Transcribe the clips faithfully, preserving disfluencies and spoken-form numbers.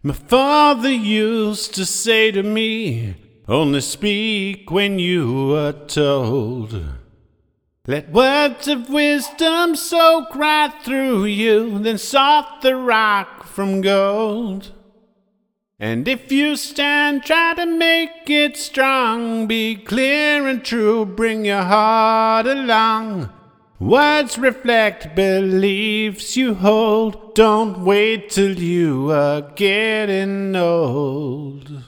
My father used to say to me, only speak when you are told. Let words of wisdom soak right through you, then sort the rock from gold. And if you stand, try to make it strong. Be clear and true, bring your heart along. Words reflect beliefs you hold. Don't wait till you are getting old.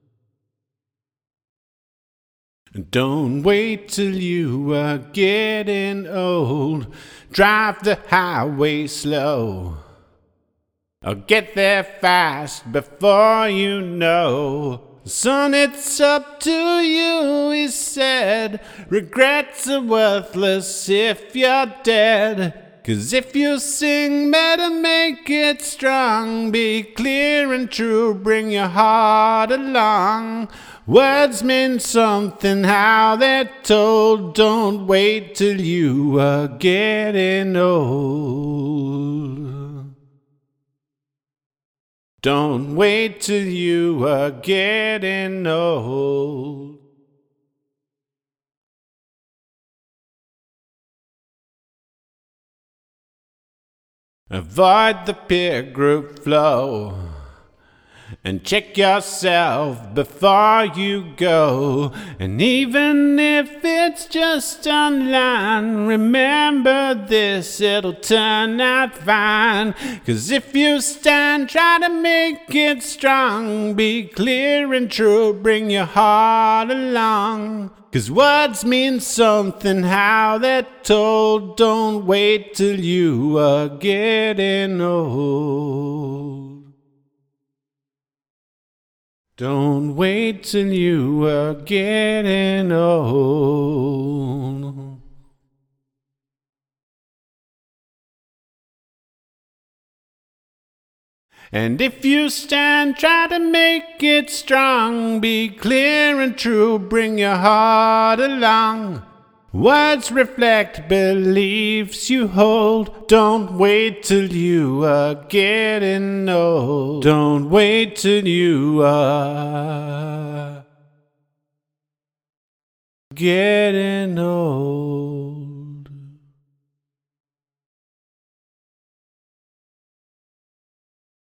Don't wait till you are getting old. Drive the highway slow, or get there fast before you know. Son, it's up to you, he said. Regrets are worthless if you're dead. 'Cause if you sing, better make it strong. Be clear and true, bring your heart along. Words mean something, how they're told. Don't wait till you are getting old. Don't wait till you are getting old. Avoid the peer group flow and check yourself before you go. And even if it's just online, remember this, it'll turn out fine. 'Cause if you stand, try to make it strong. Be clear and true, bring your heart along. 'Cause words mean something, how they're told. Don't wait till you are getting old. Don't wait till you are getting old. And if you stand, try to make it strong. Be clear and true, bring your heart along. Words reflect beliefs you hold. Don't wait till you are getting old. Don't wait till you are getting old.